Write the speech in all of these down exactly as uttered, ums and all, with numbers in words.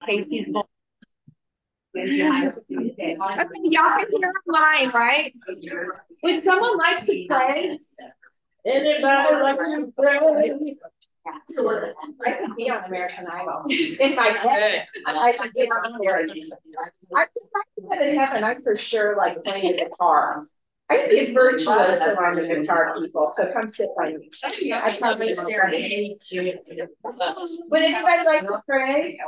Casey's book. Okay, y'all can hear mine, right? Would someone like to pray? Anybody like to pray? I could be on American Idol. In my head, I could be on there. I think I could get in heaven. I'm for sure like playing the guitar. I can be a virtuoso on the guitar, people. So come sit by me. I probably would anybody like to pray?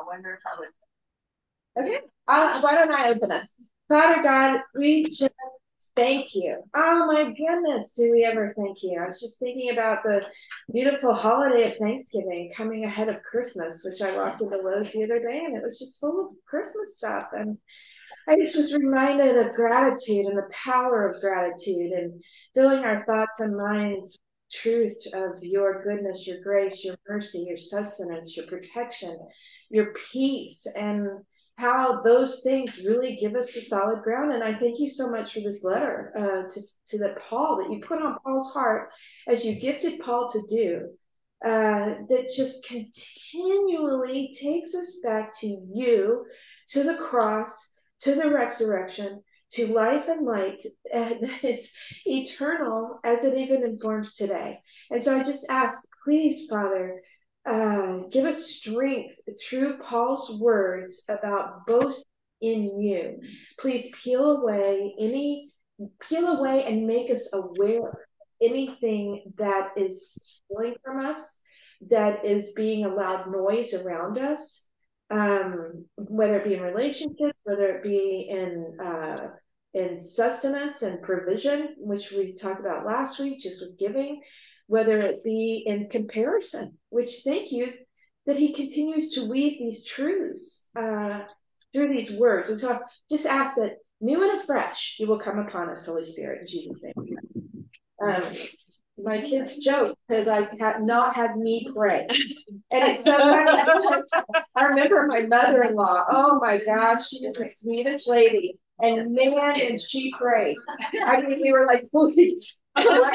Okay. Uh, why don't I open us? Father God, we just thank you. Oh my goodness, do we ever thank you? I was just thinking about the beautiful holiday of Thanksgiving coming ahead of Christmas, which I walked into Lowe's the other day and it was just full of Christmas stuff. And I just was reminded of gratitude and the power of gratitude and filling our thoughts and minds with truth of your goodness, your grace, your mercy, your sustenance, your protection, your peace, and how those things really give us the solid ground. And I thank you so much for this letter uh, to, to the Paul that you put on Paul's heart as you gifted Paul to do. Uh, that just continually takes us back to you, to the cross, to the resurrection, to life and light and that is eternal as it even informs today. And so I just ask, please, Father, uh, give us strength through Paul's words about boasting in you. Please peel away any, peel away and make us aware of anything that is stealing from us, that is being a loud noise around us, um, whether it be in relationships, whether it be in uh, in sustenance and provision, which we talked about last week, just with giving, whether it be in comparison, which thank you that he continues to weave these truths uh, through these words. And so I just ask that new and afresh you will come upon us, Holy Spirit, in Jesus' name. Um, my kids joke because I had not had me pray. And it's so funny. I remember my mother-in-law. Oh my gosh, she is the sweetest lady. And man, is she prayed. I mean, we were like, please, because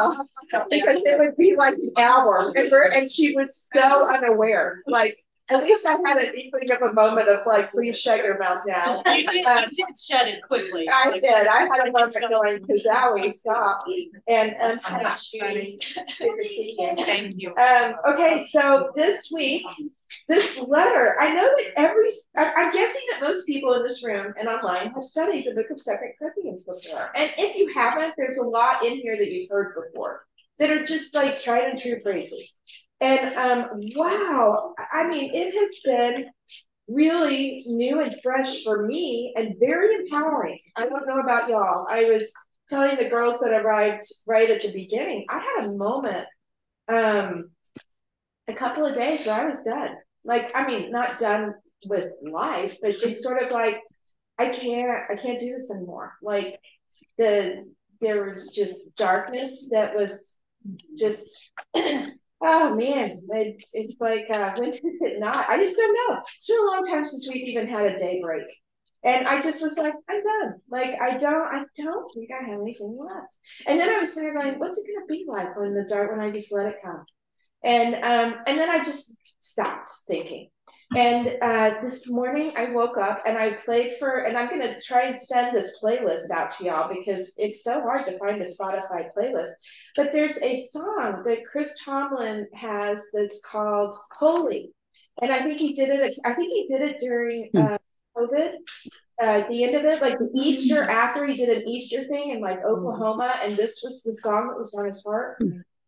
it would be like an hour. And, and she was so unaware. Like, at least I had an inkling of a moment of like, please shut your mouth now. You did, um, you did shut it quickly. I did. I had a moment going, Kazowie, stop. And um, funny. Thank you. Um, okay, so this week, this letter, I know that every, I'm guessing that most people in this room and online have studied the book of Second Corinthians before. And if you haven't, there's a lot in here that you've heard before that are just like tried and true phrases. And um, wow, I mean, it has been really new and fresh for me and very empowering. I don't know about y'all. I was telling the girls that arrived right at the beginning, I had a moment um, a couple of days where I was done. Like, I mean, not done with life, but just sort of like, I can't, I can't do this anymore. Like the, there was just darkness that was just, oh man, it, it's like, uh, when did it not? I just don't know. It's been a long time since we've even had a day break. And I just was like, I'm done. Like, I don't, I don't think I have anything left. And then I was there going, what's it going to be like when the dark, when I just let it come? And um, and then I just stopped thinking. And uh, this morning I woke up and I played for, and I'm going to try and send this playlist out to y'all because it's so hard to find a Spotify playlist. But there's a song that Chris Tomlin has that's called Holy. And I think he did it, I think he did it during uh, COVID. Uh, the end of it, like the Easter after he did an Easter thing in like Oklahoma, and this was the song that was on his heart.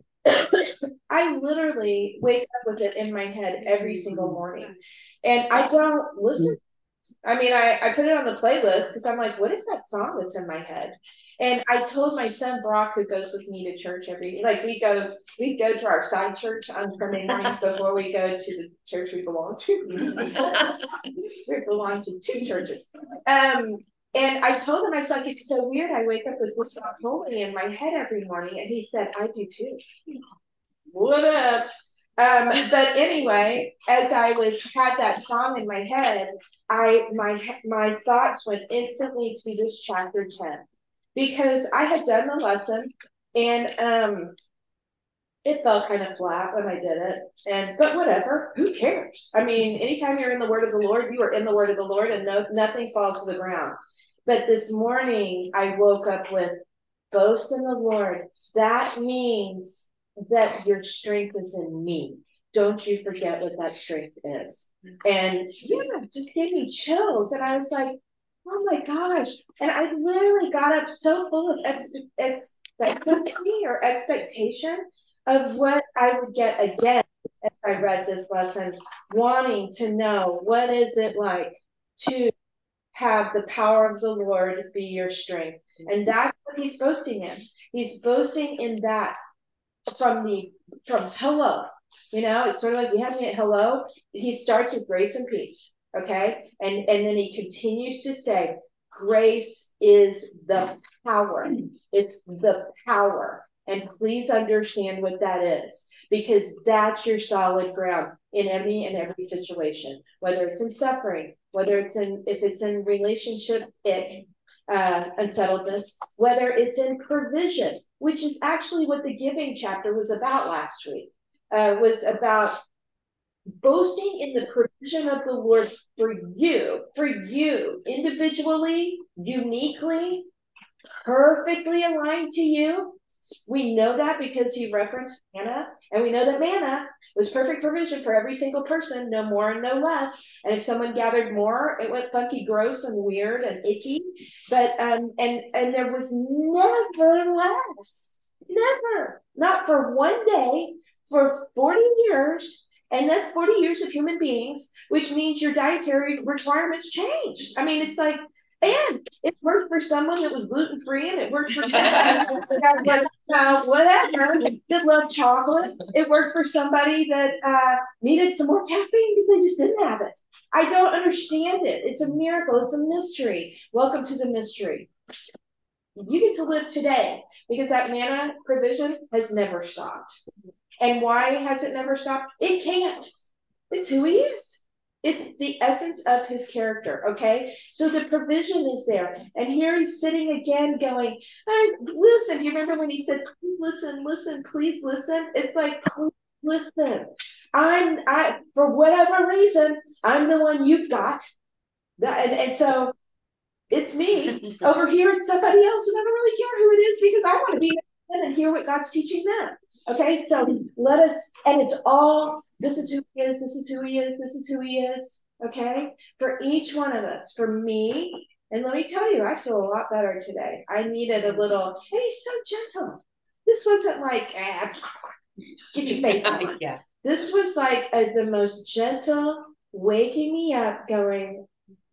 I literally wake up with it in my head every single morning. And I don't listen. I mean, I, I put it on the playlist because I'm like, what is that song that's in my head? And I told my son Brock, who goes with me to church every, like we go, we go to our side church on Sunday mornings before we go to the church we belong to. We belong to two churches. Um, and I told him, I was like, it's so weird. I wake up with this song Holy in my head every morning. And he said, I do too. What up? Um, but anyway, as I was had that song in my head, I my my thoughts went instantly to this chapter ten because I had done the lesson and um it felt kind of flat when I did it. And but whatever, who cares? I mean, anytime you're in the word of the Lord, you are in the word of the Lord, and no nothing falls to the ground. But this morning I woke up with boast in the Lord. That means that your strength is in me. Don't you forget what that strength is. And yeah, it just gave me chills. And I was like, oh my gosh. And I literally got up so full of ex- expectancy or expectation of what I would get again as I read this lesson, wanting to know what is it like to have the power of the Lord be your strength. And that's what he's boasting in. He's boasting in that from the from hello. You know, it's sort of like you have me at hello. He starts with grace and peace. Okay. And and then he continues to say, grace is the power. It's the power. And please understand what that is, because that's your solid ground in any and every situation, whether it's in suffering, whether it's in, if it's in relationship ick, uh, unsettledness, whether it's in provision, which is actually what the giving chapter was about last week, uh, was about boasting in the provision of the Lord for you, for you, individually, uniquely, perfectly aligned to you. We know that because he referenced manna, and we know that manna was perfect provision for every single person, no more and no less. And if someone gathered more, it went funky, gross, and weird and icky. But um, and and there was never less, never, not for one day, for forty years. And that's forty years of human beings, which means your dietary requirements changed. I mean, it's like, and it worked for someone that was gluten free, and it worked for someone that had like uh, whatever that loved chocolate. It worked for somebody that uh, needed some more caffeine because they just didn't have it. I don't understand it. It's a miracle. It's a mystery. Welcome to the mystery. You get to live today because that manna provision has never stopped. And why has it never stopped? It can't. It's who he is. It's the essence of his character, okay? So the provision is there. And here he's sitting again going, hey, listen, do you remember when he said, please listen, listen, please listen? It's like, please listen. I'm, I, for whatever reason, I'm the one you've got. And, and so it's me. Over here, it's somebody else, and I don't really care who it is because I want to be there and hear what God's teaching them. Okay, so let us, and it's all, this is who he is, this is who he is, this is who he is, okay? For each one of us, for me, and let me tell you, I feel a lot better today. I needed a little, and he's so gentle. This wasn't like, ah, get your face on. Yeah. This was like a, the most gentle, waking me up, going,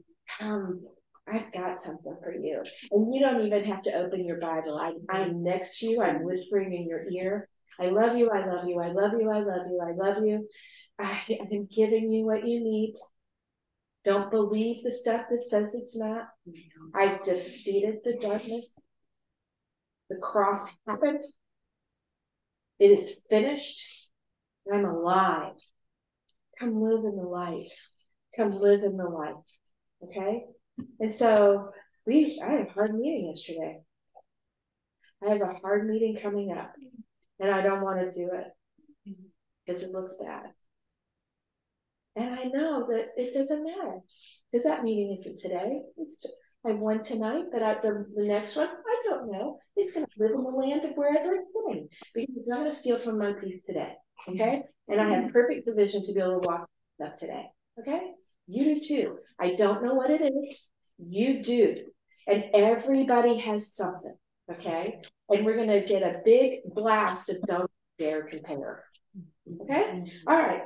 um, I've got something for you. And you don't even have to open your Bible. I, I'm next to you. I'm whispering in your ear. I love you. I love you. I love you. I love you. I love you. I, I'm giving you what you need. Don't believe the stuff that says it's not. I've defeated the darkness. The cross happened. It is finished. I'm alive. Come live in the light. Come live in the light. Okay? And so we, I had a hard meeting yesterday. I have a hard meeting coming up, and I don't want to do it because it looks bad. And I know that it doesn't matter because that meeting isn't today. It's t- I have one tonight, but I, the, the next one, I don't know. It's going to live in the land of wherever it's going because it's not going to steal from my peace today. Okay? And I have perfect provision to be able to walk stuff today. Okay? You do too. I don't know what it is. You do. And everybody has something. Okay? And we're going to get a big blast of don't dare compare. Okay? All right.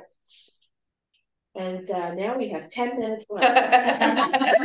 And uh, now we have ten minutes left.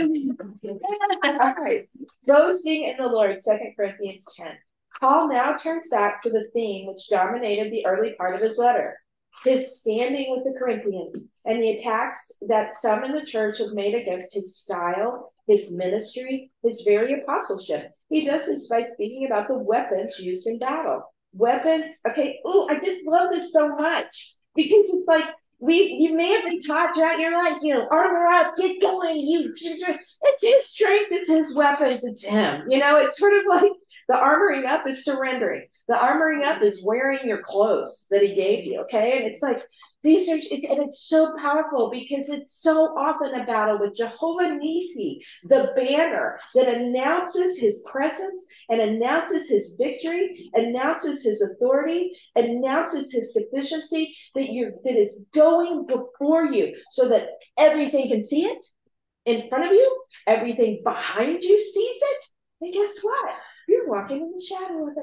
All right. Boasting in the Lord, Second Corinthians ten. Paul now turns back to the theme which dominated the early part of his letter, his standing with the Corinthians, and the attacks that some in the church have made against his style, his ministry, his very apostleship. He does this by speaking about the weapons used in battle. Weapons, okay, oh, I just love this so much because it's like, we you may have been taught throughout your life, you know, armor up, get going, you it's his strength, it's his weapons, it's him. You know, it's sort of like the armoring up is surrendering. The armoring up is wearing your clothes that he gave you, okay? And it's like these are it, and it's so powerful because it's so often a battle with Jehovah Nisi, the banner that announces his presence and announces his victory, announces his authority, announces his sufficiency, that you that is going before you so that everything can see it in front of you, everything behind you sees it. And guess what? You're walking in the shadow of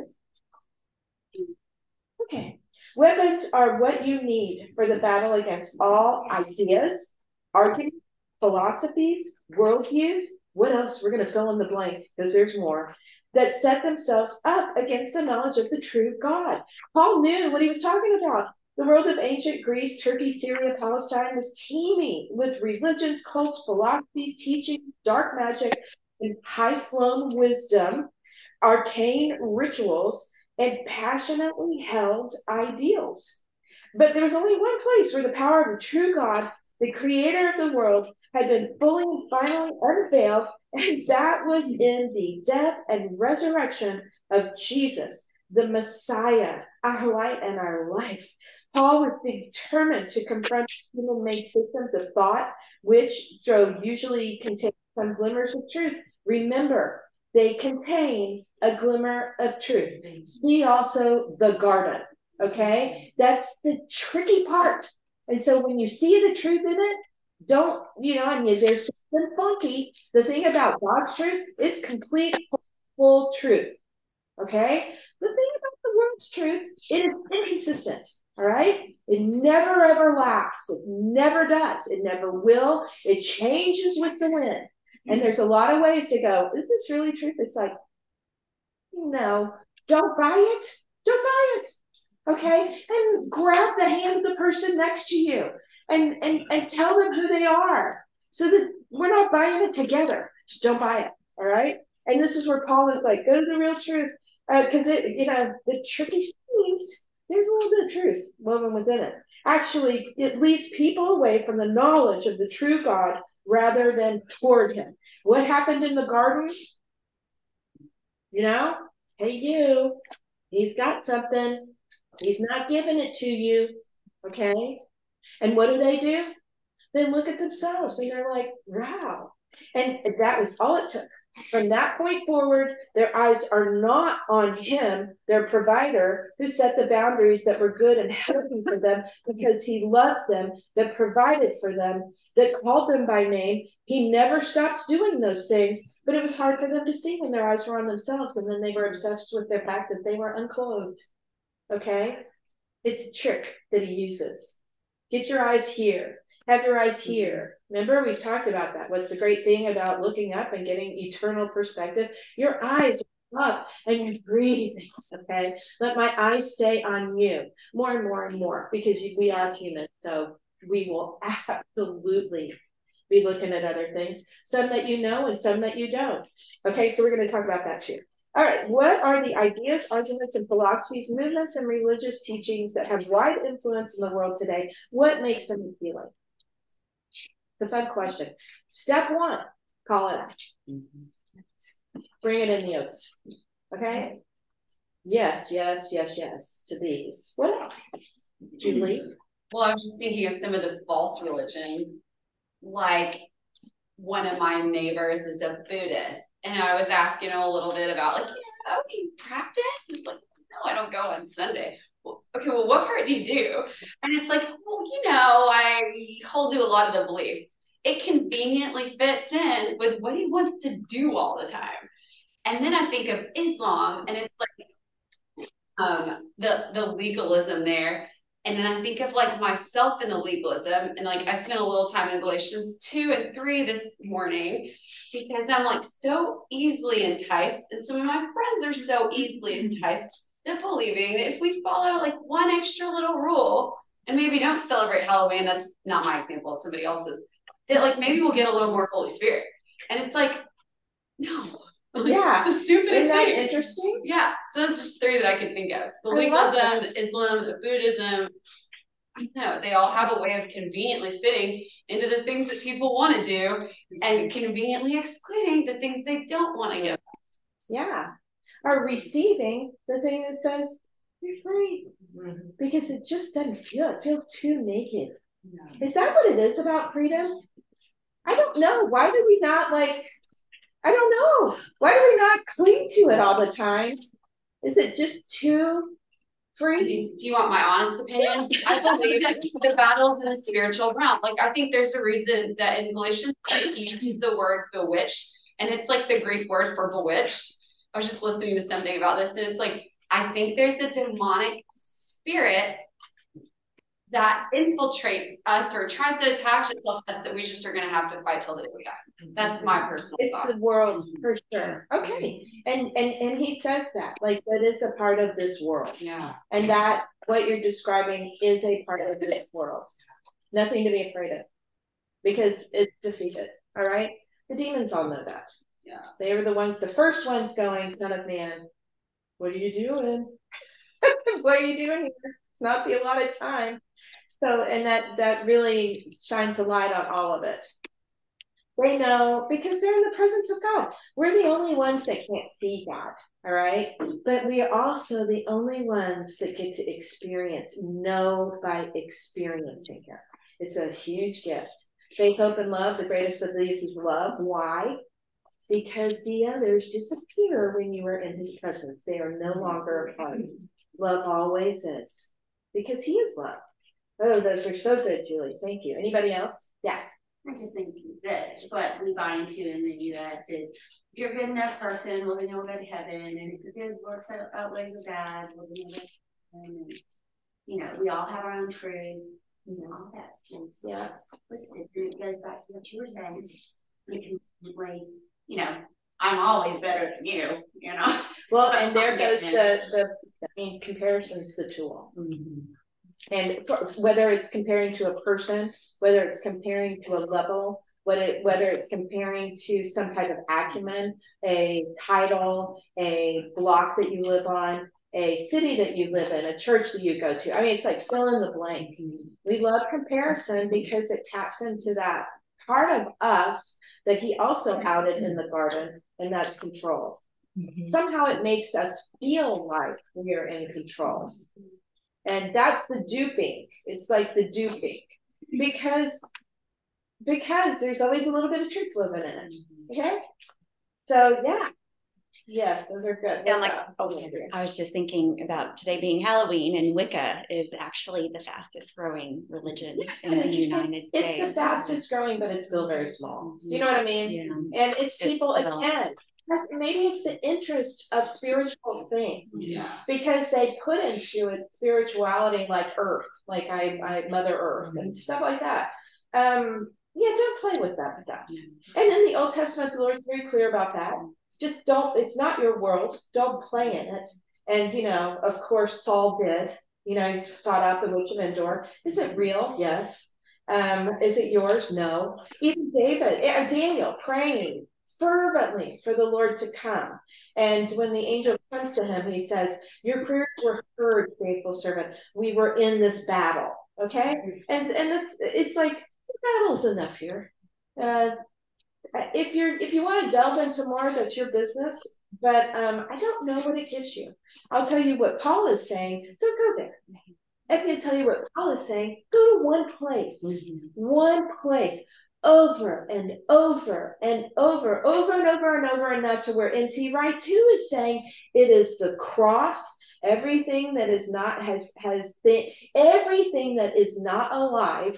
it. Okay. Weapons are what you need for the battle against all ideas, arguments, philosophies, worldviews. What else? We're going to fill in the blank because there's more that set themselves up against the knowledge of the true God. Paul knew what he was talking about. The world of ancient Greece, Turkey, Syria, Palestine was teeming with religions, cults, philosophies, teachings, dark magic, and high flown wisdom, arcane rituals, and passionately held ideals. But there was only one place where the power of the true God, the creator of the world, had been fully and finally unveiled, and that was in the death and resurrection of Jesus, the Messiah, our light and our life. Paul was determined to confront human-made systems of thought, which, though usually contain some glimmers of truth, remember, they contain a glimmer of truth. See also the garden. Okay, that's the tricky part. And so when you see the truth in it, don't, you know, I mean, there's something funky. The thing about God's truth, it's complete, full truth. Okay, the thing about the world's truth, it is inconsistent. All right, it never ever lasts. It never does. It never will. It changes with the wind. And there's a lot of ways to go, is this really truth? It's like, no, don't buy it. Don't buy it. Okay, and grab the hand of the person next to you and and and tell them who they are so that we're not buying it together. Just don't buy it. All right, and this is where Paul is like, go to the real truth, because uh, it, you know, the tricky schemes, there's a little bit of truth woven within it. Actually, it leads people away from the knowledge of the true God rather than toward him. What happened in the garden? You know, hey you, he's got something. He's not giving it to you. Okay. And what do they do? They look at themselves and they're like, wow. And that was all it took. From that point forward, their eyes are not on him, their provider, who set the boundaries that were good and healthy for them because he loved them, that provided for them, that called them by name. He never stopped doing those things, but it was hard for them to see when their eyes were on themselves, and then they were obsessed with the fact that they were unclothed. Okay? It's a trick that he uses. Get your eyes here. Have your eyes here. Remember, we've talked about that. What's the great thing about looking up and getting eternal perspective? Your eyes are up and you're breathing. Okay? Let my eyes stay on you more and more and more because we are human. So we will absolutely be looking at other things, some that you know and some that you don't. Okay, so we're going to talk about that too. All right, what are the ideas, arguments, and philosophies, movements, and religious teachings that have wide influence in the world today? What makes them appealing? It's a fun question. Step one, call it out. Mm-hmm. Bring it in the notes. Okay? Yes, yes, yes, yes to these. What else? Julie? Well, I was just thinking of some of the false religions. Like one of my neighbors is a Buddhist. And I was asking him a little bit about, like, yeah, do you practice? He's like, no, I don't go on Sunday. Well, okay, well, what part do you do? And it's like, well, you know, I hold to a lot of the beliefs. It conveniently fits in with what he wants to do all the time. And then I think of Islam, and it's like um, the the legalism there. And then I think of like myself in the legalism, and like I spent a little time in Galatians two and three this morning because I'm like so easily enticed, and some of my friends are so easily enticed to believing that if we follow like one extra little rule and maybe don't celebrate Halloween, that's not my example, somebody else's, that like maybe we'll get a little more Holy Spirit. And it's like, no. Like, yeah. The stupidest Isn't that thing. Interesting? Yeah. So that's just three that I could think of. The legalism, the Islam, the Buddhism. I know they all have a way of conveniently fitting into the things that people want to do and conveniently excluding the things they don't want to do. Yeah. Or receiving the thing that says you're free. Mm-hmm. Because it just doesn't feel, it feels too naked. No. Is that what it is about freedom? I don't know. Why do we not like, I don't know. Why do we not cling to it all the time? Is it just too free? Do you want my honest opinion? I believe that the battle's in the spiritual realm. Like, I think there's a reason that in Galatians, he uses the word bewitched, and it's like the Greek word for bewitched. I was just listening to something about this, and it's like, I think there's a demonic spirit that infiltrates us or tries to attach itself to us that we just are going to have to fight till the day we die. That's my personal it's thought. It's the world for sure. Okay. And, and, and he says that, like, that is a part of this world. Yeah. And that, what you're describing is a part of this world. Nothing to be afraid of because it's defeated. All right. The demons all know that. Yeah. They were the ones, the first ones going, Son of Man, what are you doing? What are you doing here? It's not the allotted time. So, and that, that really shines a light on all of it. They know because they're in the presence of God. We're the only ones that can't see God, all right? But we are also the only ones that get to experience, know by experiencing Him. It's a huge gift. Faith, hope, and love, the greatest of these is love. Why? Because the others disappear when you are in His presence. They are no longer a part. Love always is. Because He is love. Oh, those are so good, Julie. Thank you. Anybody else? Yeah. I just think that what we buy into in the U S is if you're a good enough person, well, then you'll go to heaven. And if the good works out, outweighs the bad, well, then you'll go to heaven. And, you know, we all have our own truth. You know, all that is yeah. twisted. And it goes back to what you were saying. We can, like, you know, I'm always better than you, you know. Well, and there goes the, the, I mean, comparison's the tool. Mm-hmm. And for, whether it's comparing to a person, whether it's comparing to a level, whether, it, whether it's comparing to some type of acumen, a title, a block that you live on, a city that you live in, a church that you go to. I mean, it's like fill in the blank. We love comparison because it taps into that part of us that He also outed in the garden, and that's control. Mm-hmm. Somehow it makes us feel like we are in control. And that's the duping. It's like the duping. Because because there's always a little bit of truth living in it. Okay? So yeah. Yes, those are good. Yeah, like oh, I was just thinking about today being Halloween, and Wicca is actually the fastest growing religion in the United States. It's the fastest growing, but it's still very small. You know what I mean? Yeah. And it's people it's again. Maybe it's the interest of spiritual thing. Yeah. Because they put into it spirituality like Earth, like I, I Mother Earth mm-hmm. and stuff like that. Um, yeah, don't play with that stuff. Yeah. And in the Old Testament, the Lord's very clear about that. Just don't, it's not your world. Don't play in it. And, you know, of course, Saul did. You know, he sought out the witch of Endor. Is it real? Yes. Um, is it yours? No. Even David, Daniel praying fervently for the Lord to come. And when the angel comes to him, he says, your prayers were heard, faithful servant. We were in this battle. Okay? And and it's, it's like, the battle's enough here. Uh, if you're if you want to delve into more, that's your business. But um, I don't know what it gives you. I'll tell you what Paul is saying. Don't go there. I'm going to tell you what Paul is saying. Go to one place. Mm-hmm. One place. Over and over and over, over and over and over enough to where N T Wright too is saying it is the cross. Everything that is not has has been everything that is not alive.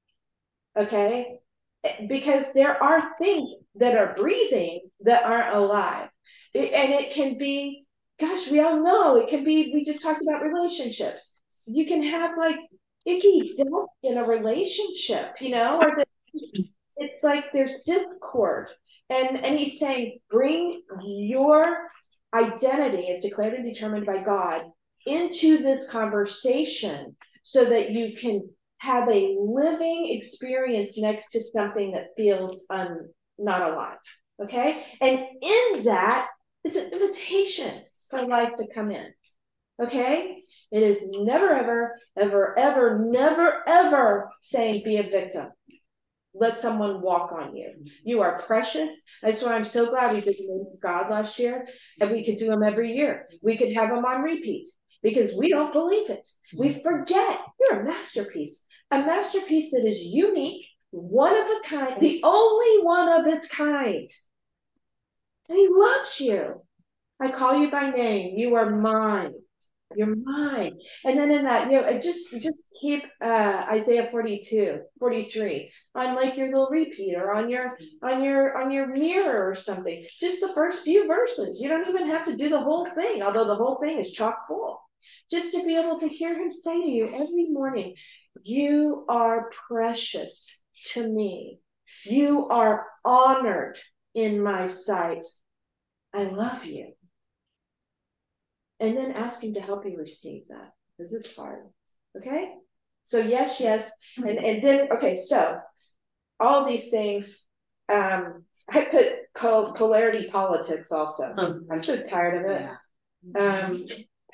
Okay, because there are things that are breathing that aren't alive, it, and it can be. Gosh, we all know it can be. We just talked about relationships. You can have like icky death in a relationship, you know, or the. It's like there's discord. And, and he's saying, bring your identity as declared and determined by God into this conversation so that you can have a living experience next to something that feels um, not alive. Okay? And in that, it's an invitation for life to come in. Okay? It is never, ever, ever, ever, never, ever saying be a victim. Let someone walk on you. You are precious. That's why I'm so glad we did the Name of God last year, and we could do them every year. We could have them on repeat because we don't believe it. We forget. You're a masterpiece. A masterpiece that is unique, one of a kind, the only one of its kind. And he loves you. I call you by name. You are mine. You're mine. And then in that, you know, just just keep uh, Isaiah forty-two, forty-three on like your little repeat or on your on your on your mirror or something. Just the first few verses. You don't even have to do the whole thing, although the whole thing is chock full. Just to be able to hear him say to you every morning, you are precious to me. You are honored in my sight. I love you. And then ask him to help you receive that, because it's hard. Okay? So yes, yes. And and then, okay, so all these things, um, I put pol- polarity politics also. I'm so tired of it. Um,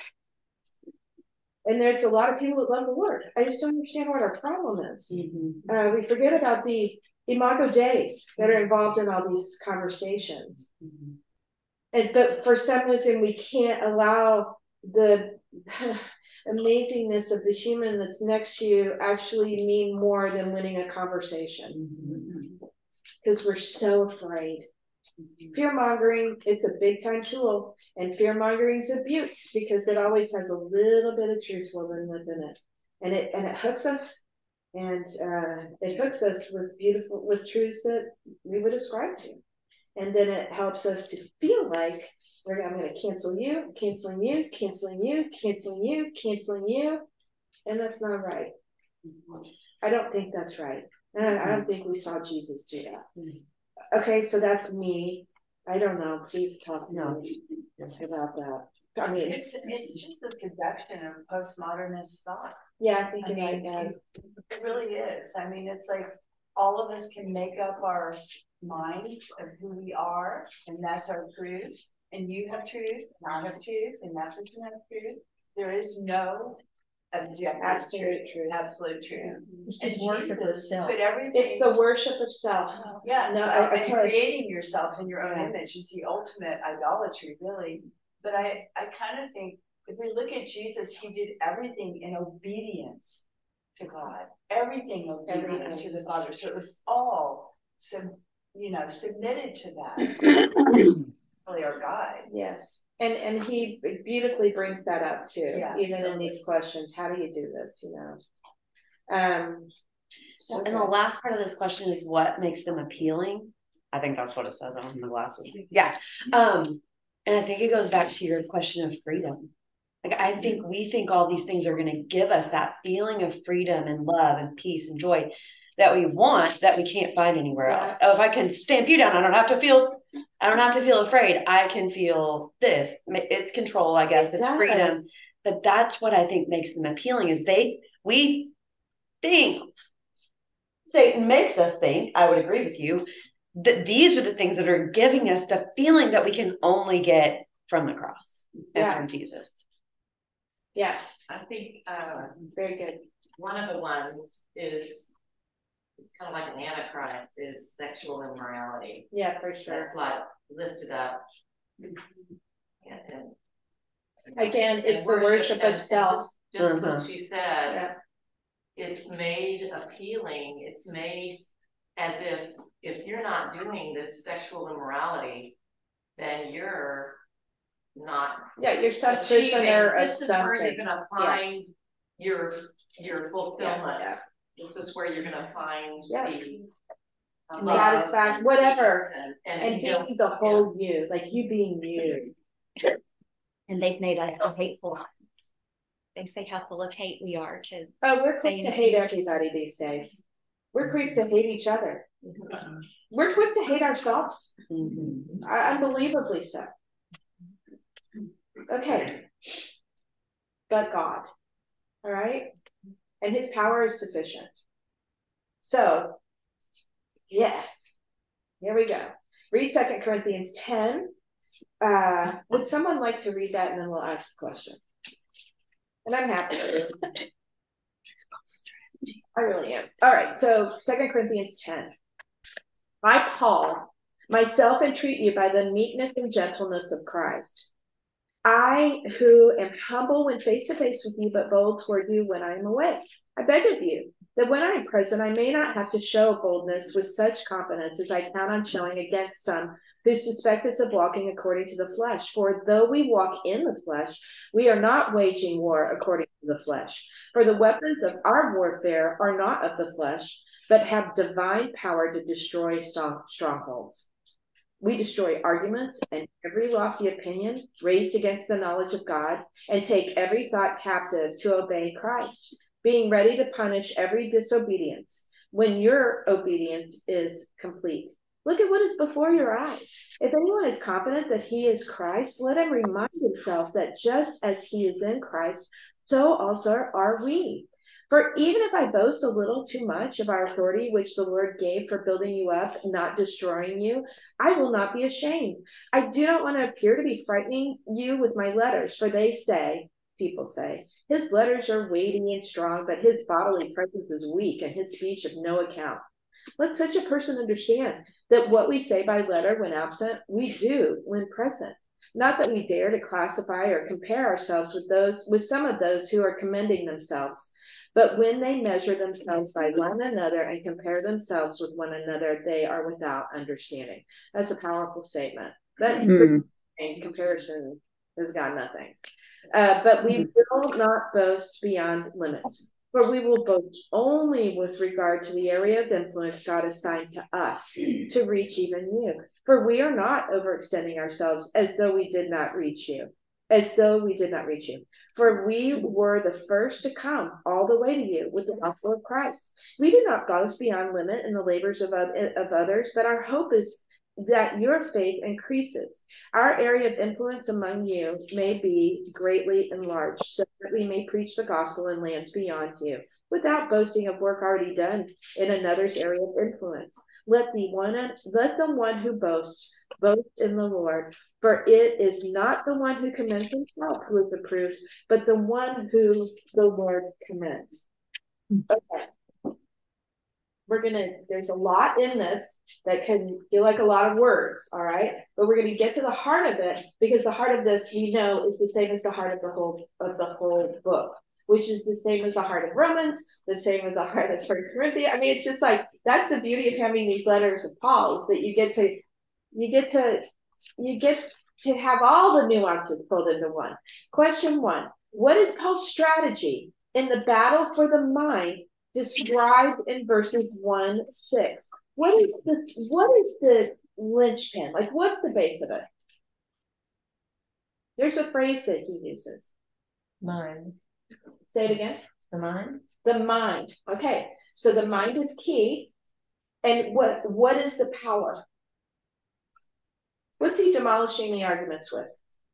and there's a lot of people that love the word. I just don't understand what our problem is. Mm-hmm. Uh, we forget about the imago Dei that are involved in all these conversations. Mm-hmm. And, but for some reason, we can't allow the amazingness of the human that's next to you actually mean more than winning a conversation. Because mm-hmm. we're so afraid. Mm-hmm. Fear-mongering, it's a big-time tool. And fear-mongering is a beaut because it always has a little bit of truth woven within it. And it and it hooks us, and uh, it hooks us with beautiful, with truths that we would ascribe to. And then it helps us to feel like we're, I'm going to cancel you, canceling you, canceling you, canceling you, canceling you. And that's not right. I don't think that's right. And I don't think we saw Jesus do that. Okay, so that's me. I don't know. Please talk to no. me about that. I mean, it's it's just the seduction of postmodernist thought. Yeah, I think I you're mean, right. It, it really is. I mean, it's like all of us can make up our minds of who we are, and that's our truth. And you have truth, and I have truth, and that person has truth. There is no objective absolute truth. truth. Absolute truth. It's just and worship of self. Everything, it's the worship of self. Yeah, no, uh, I, I and creating yourself in your own yeah. image is the ultimate idolatry, really. But I, I kind of think if we look at Jesus, he did everything in obedience to God, everything obedience everything. to the Father. So it was all, sub, you know, submitted to that. Really, our guide. Yes, and and he beautifully brings that up too, yeah, even totally. in these questions. How do you do this? You know. Um. So and the last part of this question is what makes them appealing. I think that's what it says on the glasses. Yeah. Um. And I think it goes back to your question of freedom. Like, I think we think all these things are going to give us that feeling of freedom and love and peace and joy that we want that we can't find anywhere yeah. else. Oh, if I can stamp you down, I don't have to feel, I don't have to feel afraid. I can feel this. It's control, I guess. It's freedom. But that's what I think makes them appealing is they, we think, Satan makes us think, I would agree with you, that these are the things that are giving us the feeling that we can only get from the cross and yeah. from Jesus. Yeah, I think uh, very good. One of the ones is it's kind of like an antichrist is sexual immorality. Yeah, for sure. It's like lifted up. And, and again, and it's worship, the worship of self. Just, just uh-huh. what she said. Yeah. It's made appealing. It's made as if if you're not doing this sexual immorality, then you're not yeah you're some prisoner of this is something. Where you're gonna find yeah. your your fulfillment yeah. This is where you're gonna find yeah. the um, satisfaction, whatever, and, and, and being the whole yeah. you, like you being you. And they've made us a hateful. They say how full of hate we are to. Oh, we're quick to hate everybody these days. We're quick to hate each other. Mm-hmm. We're quick to hate ourselves. Mm-hmm. Unbelievably so. Okay, but God, all right, and his power is sufficient. So, yes, here we go. Read Second Corinthians ten. Uh, would someone like to read that, and then we'll ask the question? And I'm happy. I really am. All right, so Second Corinthians ten. I, Paul, myself entreat you by the meekness and gentleness of Christ. I, who am humble when face to face with you, but bold toward you when I am away. I beg of you that when I am present, I may not have to show boldness with such confidence as I count on showing against some who suspect us of walking according to the flesh. For though we walk in the flesh, we are not waging war according to the flesh. For the weapons of our warfare are not of the flesh, but have divine power to destroy strongholds. We destroy arguments and every lofty opinion raised against the knowledge of God, and take every thought captive to obey Christ, being ready to punish every disobedience when your obedience is complete. Look at what is before your eyes. If anyone is confident that he is Christ, let him remind himself that just as he is in Christ, so also are we. For even if I boast a little too much of our authority, which the Lord gave for building you up, not destroying you, I will not be ashamed. I do not want to appear to be frightening you with my letters, for they say, people say, his letters are weighty and strong, but his bodily presence is weak and his speech of no account. Let such a person understand that what we say by letter when absent, we do when present. Not that we dare to classify or compare ourselves with those, with some of those who are commending themselves. But when they measure themselves by one another and compare themselves with one another, they are without understanding. That's a powerful statement. That mm. in comparison has got nothing. Uh, but we will not boast beyond limits, for we will boast only with regard to the area of influence God assigned to us to reach even you. For we are not overextending ourselves as though we did not reach you. As though we did not reach you. For we were the first to come all the way to you with the gospel of Christ. We do not boast beyond limit in the labors of, of others, but our hope is that your faith increases. Our area of influence among you may be greatly enlarged, so that we may preach the gospel in lands beyond you, without boasting of work already done in another's area of influence. Let the one, let the one who boasts boast in the Lord. For it is not the one who commends himself who is approved, but the one who the Lord commends. Okay. We're going to, there's a lot in this that can feel like a lot of words, all right? But we're going to get to the heart of it, because the heart of this, we know, is the same as the heart of the whole, of the whole book, which is the same as the heart of Romans, the same as the heart of First Corinthians. I mean, it's just like, that's the beauty of having these letters of Paul, is that you get to, you get to, you get to have all the nuances pulled into one. Question one, what is Paul's strategy in the battle for the mind described in verses one, six? What is the, what is the linchpin? Like, what's the base of it? There's a phrase that he uses. Mind. Say it again. The mind. The mind. Okay. So the mind is key. And what, what is the power? What's he demolishing the arguments with?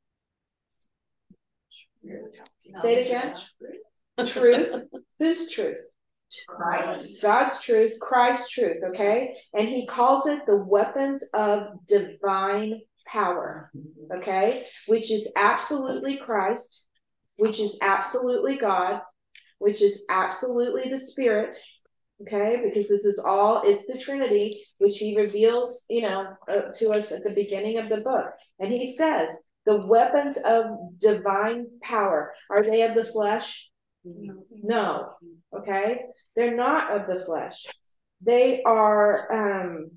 Say it again. Truth. Whose truth? Christ. God's truth, Christ's truth, okay? And he calls it the weapons of divine power, okay? Which is absolutely Christ, which is absolutely God, which is absolutely the Spirit, okay? Because this is all, it's the Trinity, which he reveals, you know, uh, to us at the beginning of the book. And he says, the weapons of divine power, are they of the flesh? No. Okay? They're not of the flesh. They are, um,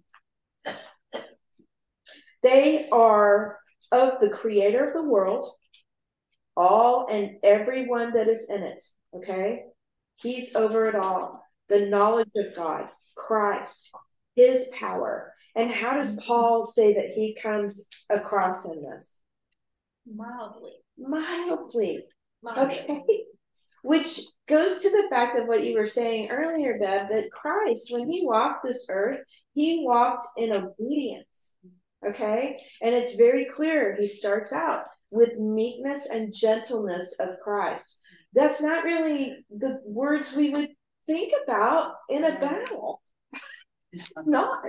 they are of the creator of the world, all and everyone that is in it. Okay? He's over it all. The knowledge of God, Christ, his power. And how does Paul say that he comes across in this? Mildly. Mildly. Mildly. Okay? Which goes to the fact of what you were saying earlier, Bev, that Christ, when he walked this earth, he walked in obedience. Okay? And it's very clear. He starts out with meekness and gentleness of Christ. That's not really the words we would think about in a battle. It's not.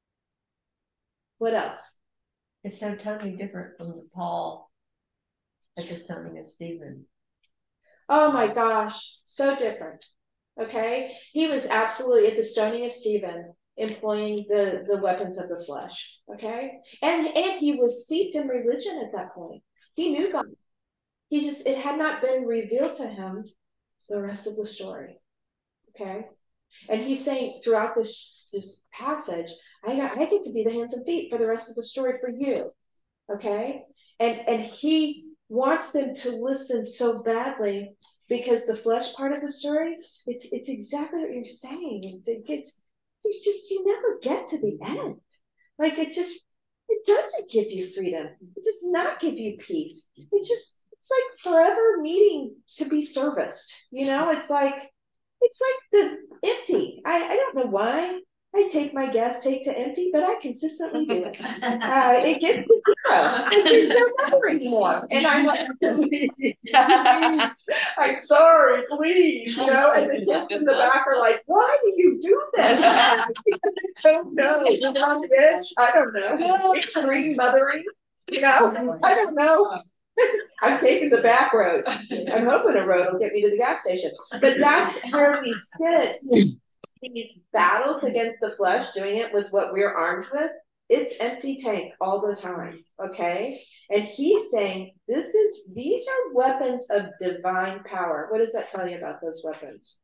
What else? It's so totally different from the Paul Like a stoning of Stephen. Oh my gosh, so different. Okay, he was absolutely at the stoning of Stephen, employing the the weapons of the flesh. Okay, and and he was steeped in religion at that point. He knew God. He just it had not been revealed to him the rest of the story. Okay, and he's saying throughout this this passage, I got I get to be the hands and feet for the rest of the story for you. Okay, and and he wants them to listen so badly because the flesh part of the story, it's it's exactly what you're saying. It's, it gets it's just you never get to the end. Like it just it doesn't give you freedom. It does not give you peace. It just it's like forever needing to be serviced. You know, it's like it's like the empty. I, I don't know why. I take my gas take to empty, but I consistently do it. Uh, it gets to zero. There's no number anymore. And I'm like, please, I'm sorry, please, you know, and the kids in the back are like, why do you do this? I don't know. Bitch, I don't know. Extreme mothering, you know, I don't know. I'm taking the back road. I'm hoping a road will get me to the gas station. But that's where we sit. These battles against the flesh, doing it with what we're armed with, it's empty tank all the time. Okay. And he's saying this is these are weapons of divine power. What does that tell you about those weapons?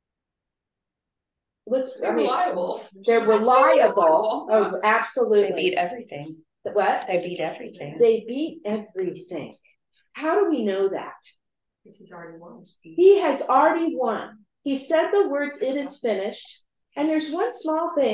Let's, They're I mean, reliable. They're reliable. reliable. Oh, absolutely. They beat everything. What? They beat everything. They beat everything. How do we know that? Because he's already won. He has already won. He said the words, it is finished. And there's one small thing.